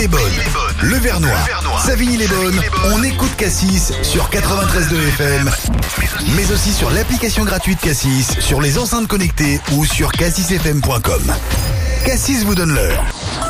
Savigny-les-Bonnes, Le Vernois, Savigny-les-Bonnes. On écoute Cassis sur 93.2 FM, mais aussi sur l'application gratuite Cassis, sur les enceintes connectées ou sur cassisfm.com. Cassis vous donne l'heure.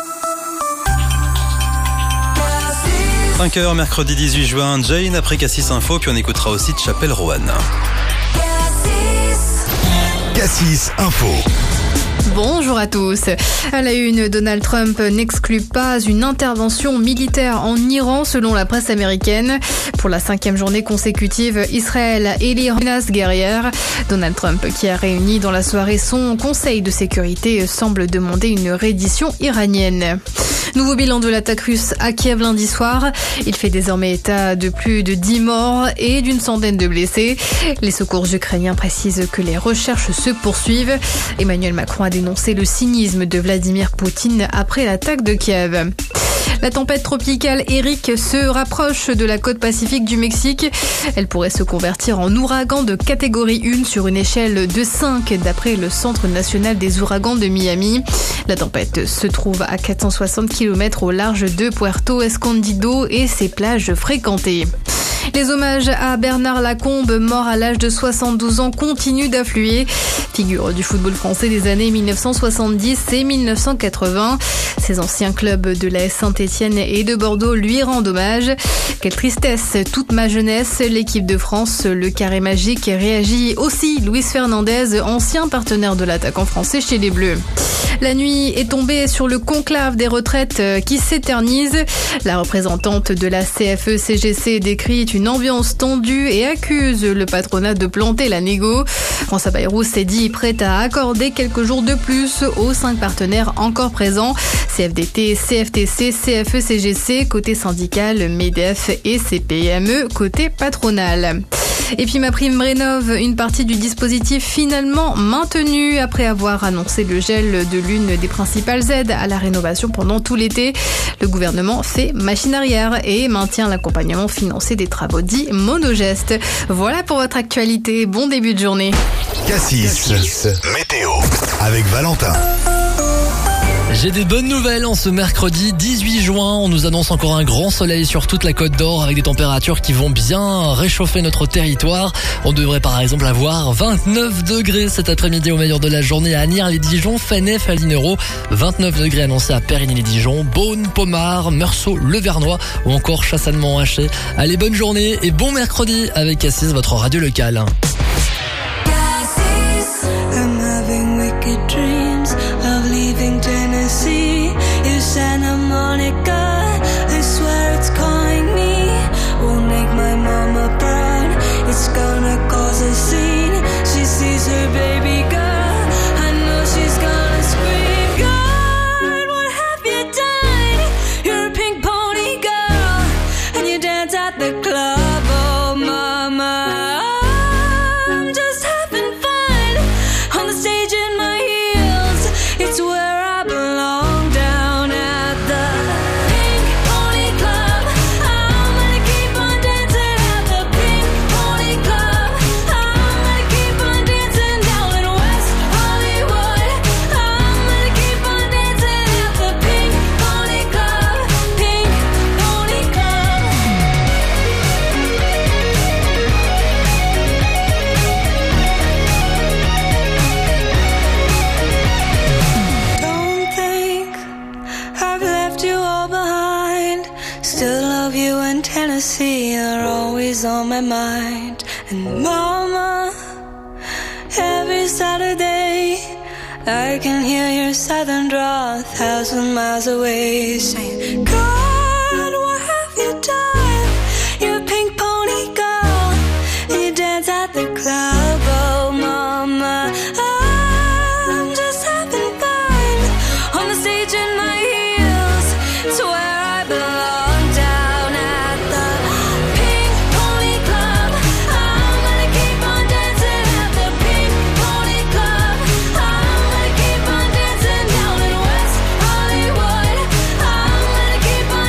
5h, mercredi 18 juin, Jane après Cassis Info, puis on écoutera aussi Chapelle Roanne. Cassis Info. Bonjour à tous. À la une, Donald Trump n'exclut pas une intervention militaire en Iran selon la presse américaine. Pour la 5e journée consécutive, Israël et l'Iran menacent guerrière. Donald Trump, qui a réuni dans la soirée son conseil de sécurité, semble demander une reddition iranienne. Nouveau bilan de l'attaque russe à Kiev lundi soir. Il fait désormais état de plus de 10 morts et d'une centaine de blessés. Les secours ukrainiens précisent que les recherches se poursuivent. Emmanuel Macron a dénoncé le cynisme de Vladimir Poutine après l'attaque de Kiev. La tempête tropicale Eric se rapproche de la côte pacifique du Mexique. Elle pourrait se convertir en ouragan de catégorie 1 sur une échelle de 5 d'après le Centre national des ouragans de Miami. La tempête se trouve à 460 km au large de Puerto Escondido et ses plages fréquentées. Les hommages à Bernard Lacombe, mort à l'âge de 72 ans, continuent d'affluer. Figure du football français des années 1970 et 1980. Ses anciens clubs de l'AS Saint-Etienne et de Bordeaux lui rendent hommage. Quelle tristesse, toute ma jeunesse, l'équipe de France, le carré magique, réagit aussi. Luis Fernandez, ancien partenaire de l'attaquant français chez les Bleus. La nuit est tombée sur le conclave des retraites qui s'éternise. La représentante de la CFE-CGC décrit une ambiance tendue et accuse le patronat de planter la négo. François Bayrou s'est dit prête à accorder quelques jours de plus aux 5 partenaires encore présents. CFDT, CFTC, CFE-CGC, côté syndical, MEDEF et CPME, côté patronal. Et puis MaPrimeRénov', une partie du dispositif finalement maintenue après avoir annoncé le gel de l'une des principales aides à la rénovation pendant tout l'été. Le gouvernement fait machine arrière et maintient l'accompagnement financier des travaux dits monogestes. Voilà pour votre actualité. Bon début de journée. Cassis, météo, avec Valentin. J'ai des bonnes nouvelles en ce mercredi 18 juin. On nous annonce encore un grand soleil sur toute la Côte d'Or avec des températures qui vont bien réchauffer notre territoire. On devrait par exemple avoir 29 degrés cet après-midi au meilleur de la journée à Agnières-les-Dijon, Fenef, Alinéro. 29 degrés annoncés à Périgny-les-Dijon, Beaune, Pommard, Meursault, Le Vernois ou encore Chassanement-Haché. Allez, bonne journée et bon mercredi avec Cassis, votre radio locale. I'm having wicked dreams of leaving Tennessee. You Santa Monica, I swear it's calling me. Won't make my mama proud, it's gonna cause a scene. She sees her baby girl, I know she's gonna scream. God, what have you done? You're a pink pony girl, and you dance at the club, oh mama. It's where I belong, down at the Pink Pony Club. I'm gonna keep on dancing at the Pink Pony Club. I'm gonna keep on dancing down in West Hollywood. I'm gonna keep on dancing at the Pink Pony Club. Pink Pony Club. Don't think I've left you all behind. Still love you in Tennessee, you're always on my mind. And mama, every Saturday I can hear your southern drawl 1,000 miles away, saying, God, what have you done? You're a pink pony girl, and you dance at the club, oh mama. I'm just having fun on the stage in my heels. It's where I belong, down at the Pink Pony Club. I'm gonna keep on dancing at the Pink Pony Club. I'm gonna keep on dancing down in West Hollywood. I'm gonna keep on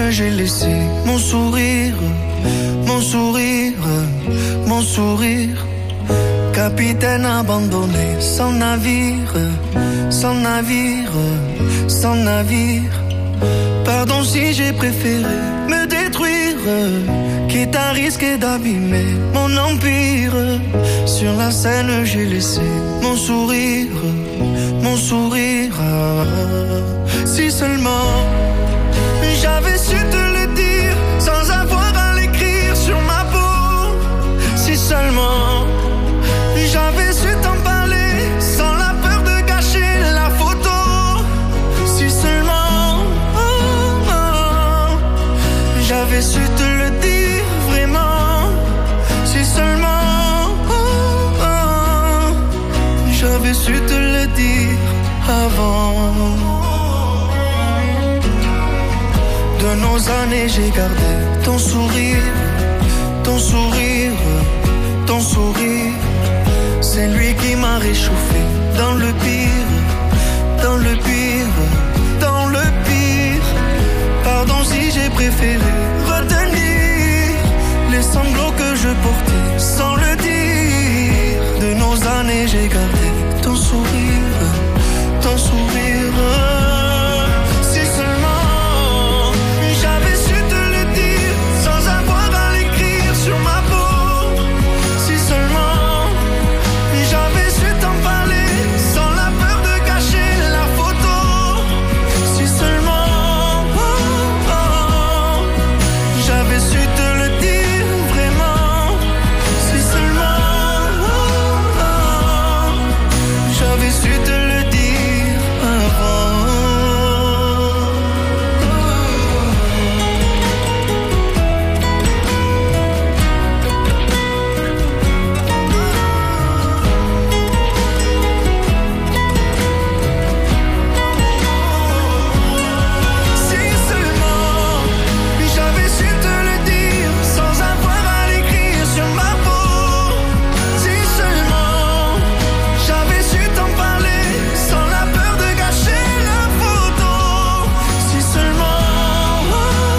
j'ai laissé mon sourire, mon sourire, mon sourire. Capitaine abandonné, sans navire, sans navire, sans navire. Pardon si j'ai préféré me détruire, quitte à risquer d'abîmer mon empire. Sur la scène j'ai laissé mon sourire, mon sourire. Si seulement j'avais su te le dire sans avoir à l'écrire sur ma peau. Si seulement j'avais su t'en parler sans la peur de gâcher la photo. Si seulement j'avais su te le dire vraiment. Si seulement j'avais su te le dire avant. De nos années j'ai gardé ton sourire, ton sourire, ton sourire. C'est lui qui m'a réchauffé dans le pire, dans le pire, dans le pire. Pardon si j'ai préféré retenir les sanglots que je portais sans le dire. De nos années j'ai gardé ton sourire, ton sourire. Si seulement j'avais su te le dire sans avoir à l'écrire sur ma peau. Si seulement j'avais su t'en parler sans la peur de gâcher la photo. Si seulement j'avais su te le dire vraiment. Si seulement j'avais su te le dire avant. Si seulement j'avais su te le dire sans avoir à l'écrire sur ma peau. Si seulement j'avais su t'en parler sans la peur de gâcher la photo. Si seulement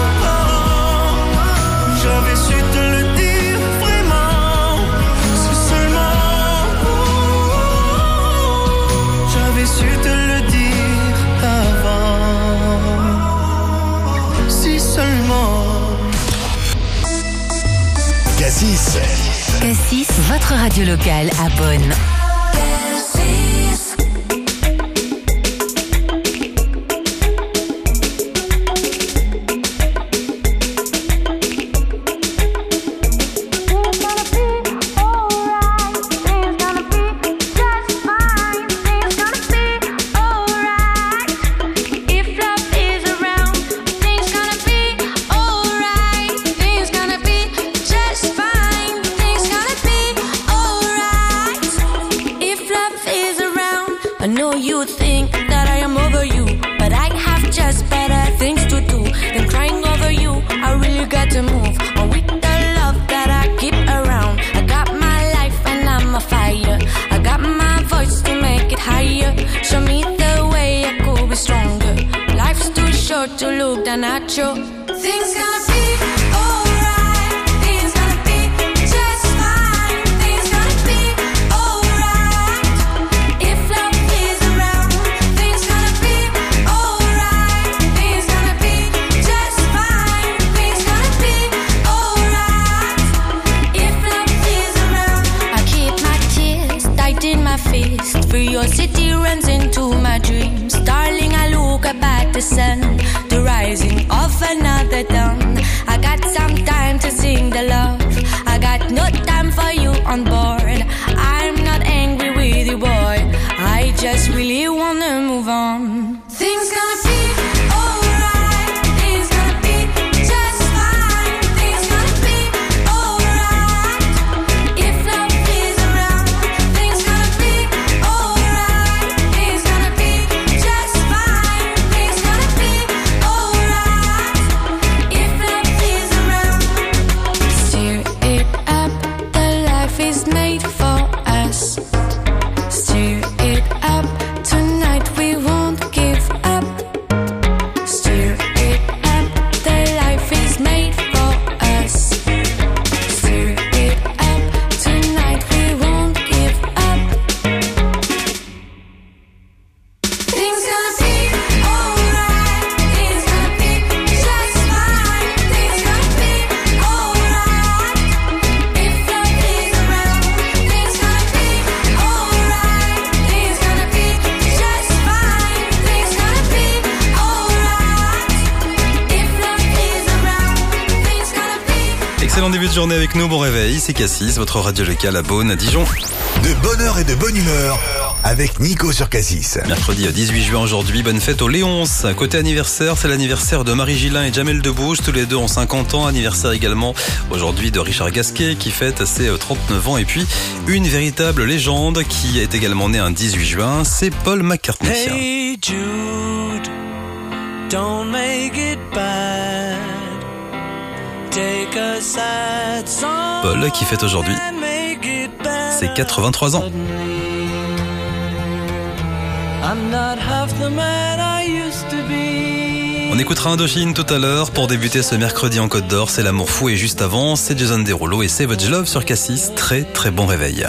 j'avais su te le dire vraiment. Si seulement j'avais su te le dire avant. Si seulement. Cassis, Cassis, votre radio locale à Bonn. I know you think that I am over you, but I have just better things to do than crying over you. I really got to move on with the love that I keep around. I got my life and I'm a fire. I got my voice to make it higher. Show me the way I could be stronger. Life's too short to look down at you. Things gonna be alright. Things gonna be just fine. Things gonna be alright. If love is around, things gonna be alright. Things gonna be just fine. Things gonna be alright. If love is around, I keep my tears tight in my fist. Curiosity runs into my dreams. Darling, I look up at the sun, the rising of another excellent début de journée avec nous. Bon réveil, c'est Cassis, votre radio locale à Beaune, à Dijon. De bonne heure et de bonne humeur avec Nico sur Cassis. Mercredi 18 juin aujourd'hui, bonne fête aux Léonces. Côté anniversaire, c'est l'anniversaire de Marie Gillin et Jamel Debbouze. Tous les deux ont 50 ans. Anniversaire également aujourd'hui de Richard Gasquet qui fête ses 39 ans. Et puis une véritable légende qui est également née un 18 juin, c'est Paul McCartney. Hey Jude, don't make it bad. Take a sad song. Paul qui fête aujourd'hui ses 83 ans. I'm not half the man I used to be. On écoutera Indochine tout à l'heure pour débuter ce mercredi en Côte d'Or. C'est l'amour fou et juste avant, c'est Jason Derulo et Savage Love sur Cassis. Très très bon réveil.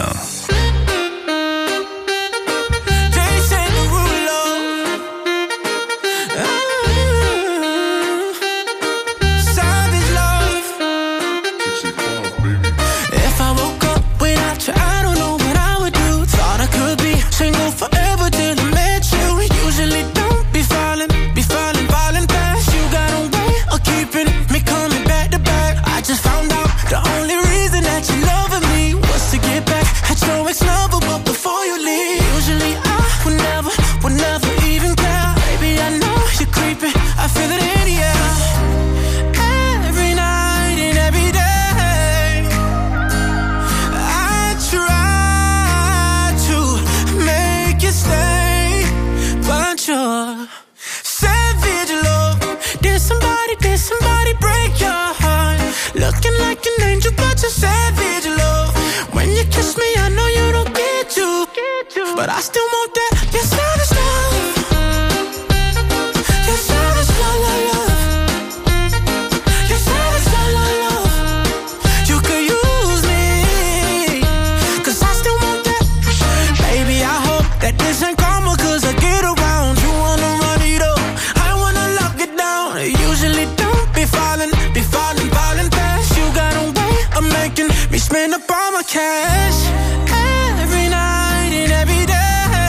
But I still want that, your savage love. Your savage love, love. Your savage love, love. You could use me, 'cause I still want that. Baby, I hope that this ain't karma, 'cause I get around. You wanna run it up, I wanna lock it down. I usually don't be falling fast. You got a way of making me spend up all my cash. Every night and every day.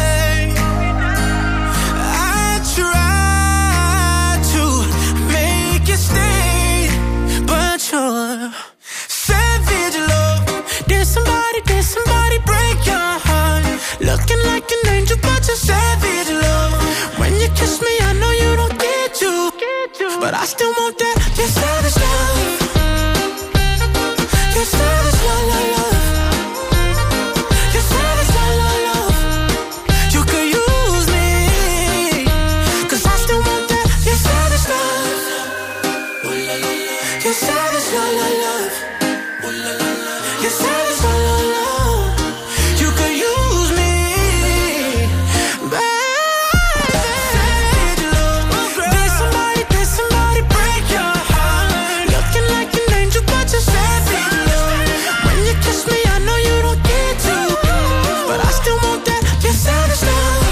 Savage love. Did somebody break your heart? Looking like an angel, but you're savage love. When you kiss me, I know you don't get to, but I still want that. Your savage love. Your savage love, love. Your savage love, love. You could use me, 'cause I still want that. Your savage love. Your savage love, love. Your savage love, love. You could use me, baby. Savage love. Did somebody break your heart? Looking like an angel, but you're savage love. When you kiss me, I know you don't get to, but I still want that. Your savage love.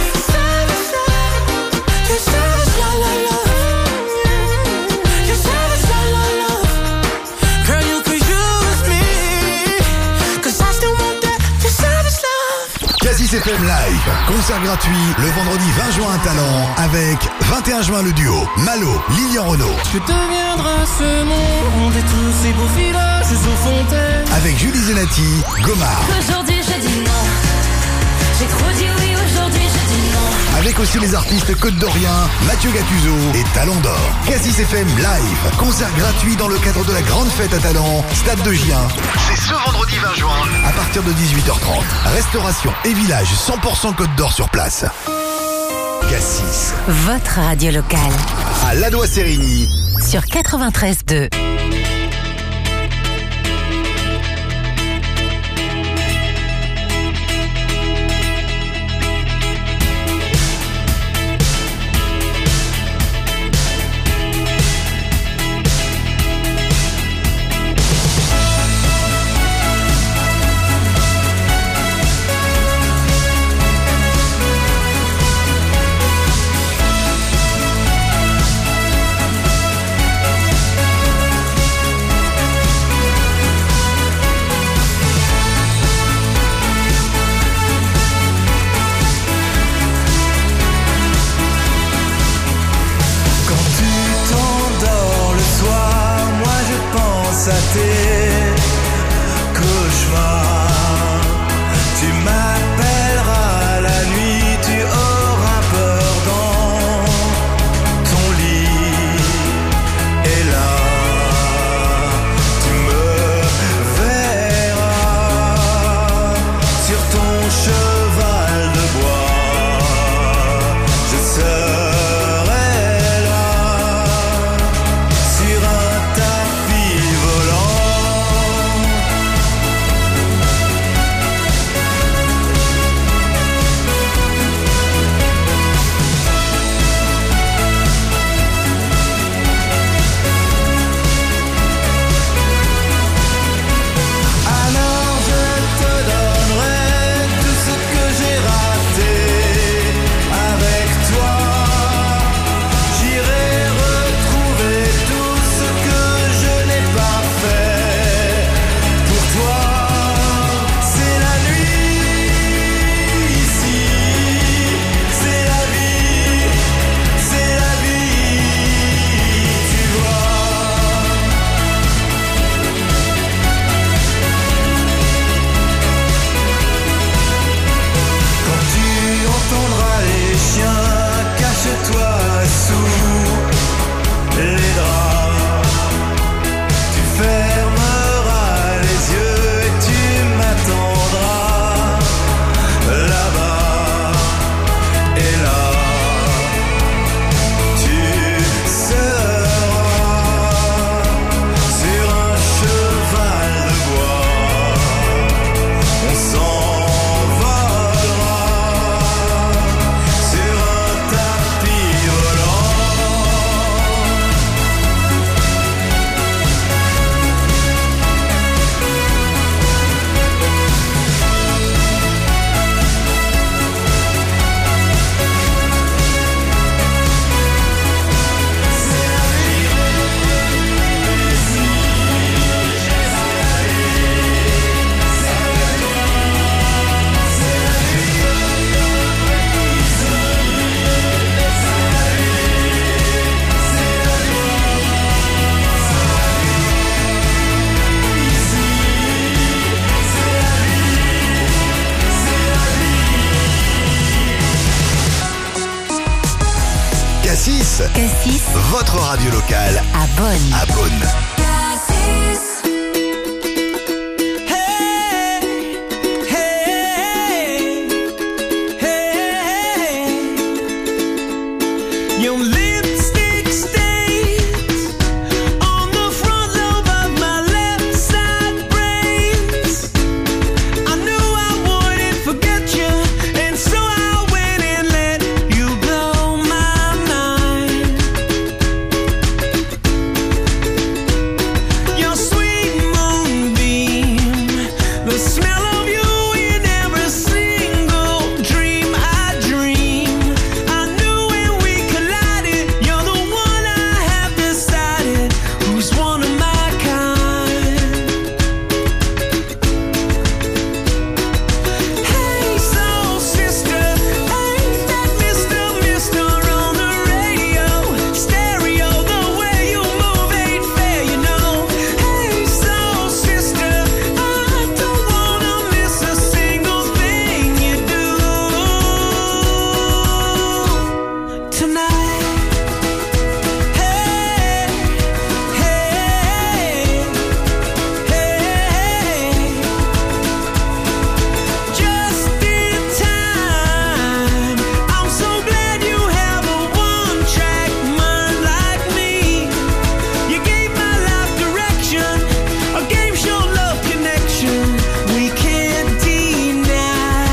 Your savage love, love. Your savage love, love. Girl, you could use me, 'cause I still want that. Your savage love. Cassis FM Live, concert gratuit le vendredi 20 juin à Talent avec 21 juin le duo Malo, Lilian Renaud. Que deviendra ce monde et tous ces beaux villages aux fontaines? Avec Julie Zenati, Gomard. Aujourd'hui je dis non. J'ai trop dit oui, aujourd'hui je dis non. Avec aussi les artistes Côte d'Orient, Mathieu Gattuso et Talent d'Or. Cassis FM Live, concert gratuit dans le cadre de la grande fête à Talent, Stade de Gien. C'est ce vendredi 20 juin à partir de 18h30. Restauration et village 100% Côte d'Or sur place. Cassis, Votre radio locale à Ladois-Sérigny. sur 93.2. Cassis, votre radio locale à Bonn. à Beaune. Your lipstick stains on the front lobe of my left side brains. I knew I wouldn't forget you, and so I went and let you blow my mind. Your sweet moonbeam, the smell of you in every single dream I dream. I knew when we collided, you're the one I have decided who's one of my kind. Hey, soul sister, ain't that Mr. on the radio? Stereo, the way you move ain't fair, you know. Hey, soul sister, I don't wanna miss a single thing you do tonight. Hey, just in time. I'm so glad you have a one-track mind like me. You gave my life direction, a game show love connection we can't deny.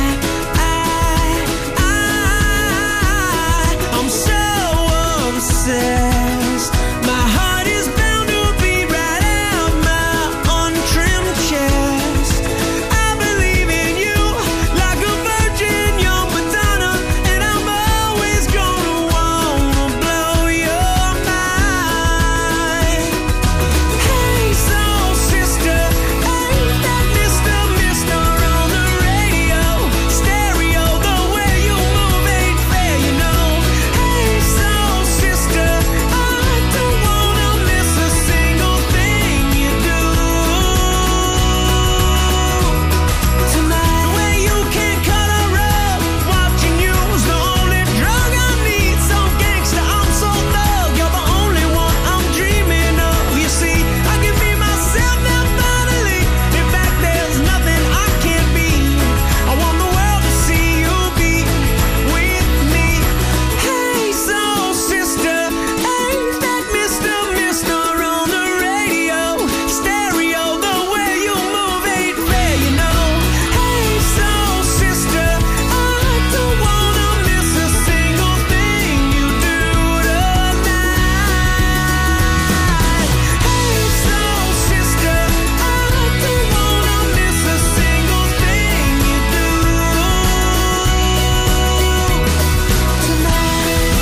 I'm so obsessed. My heart is bound to beat right out my untrimmed chest. I believe in you like a virgin young Madonna, and I'm always gonna wanna blow your mind. Hey, soul sister, ain't that Mr. on the radio? Stereo, the way you move ain't fair, you know. Hey, soul sister, I don't wanna miss a single thing you do tonight. The way you can cut a rug, watching you's the only drug I need. So gangsta, I'm so thug, you're the only one I'm dreaming of. You see, I can be myself now finally. In fact, there's nothing I can't be. I want the world to see you be with me. Hey, soul sister, ain't that Mr. on the radio? Stereo, the way you move ain't fair, you know. Hey, soul sister, I don't wanna miss a single thing you do tonight. Hey, soul sister, I don't wanna miss a single thing you do tonight.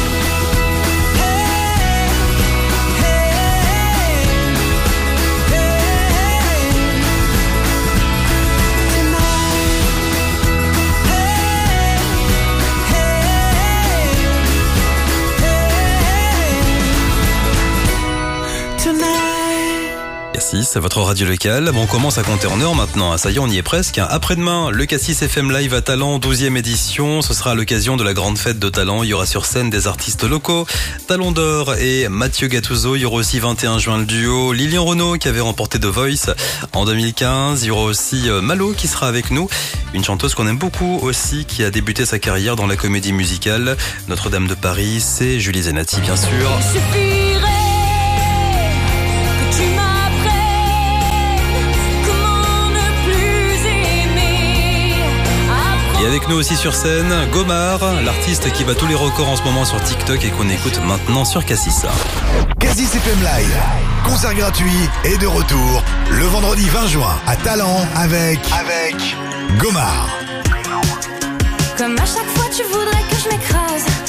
Cassis, votre radio locale. Bon, on commence à compter en heure maintenant. Ça y est, on y est presque. Après-demain, le Cassis FM Live à Talent, 12e édition. Ce sera à l'occasion de la grande fête de Talent. Il y aura sur scène des artistes locaux, Talon d'Or et Mathieu Gattuso. Il y aura aussi 21 juin le duo Lilian Renaud qui avait remporté The Voice en 2015. Il y aura aussi Malo qui sera avec nous. Une chanteuse qu'on aime beaucoup aussi, qui a débuté sa carrière dans la comédie musicale Notre-Dame de Paris. C'est Julie Zenati, bien sûr. Il suffirait que tu m'apprennes comment ne plus aimer. Et avec nous aussi sur scène, Gomard, l'artiste qui bat tous les records en ce moment sur TikTok et qu'on écoute maintenant sur Cassis. Cassis FM Live, concert gratuit et de retour le vendredi 20 juin à Talent avec Gomard. Comme à chaque fois tu voudrais que je m'écrase,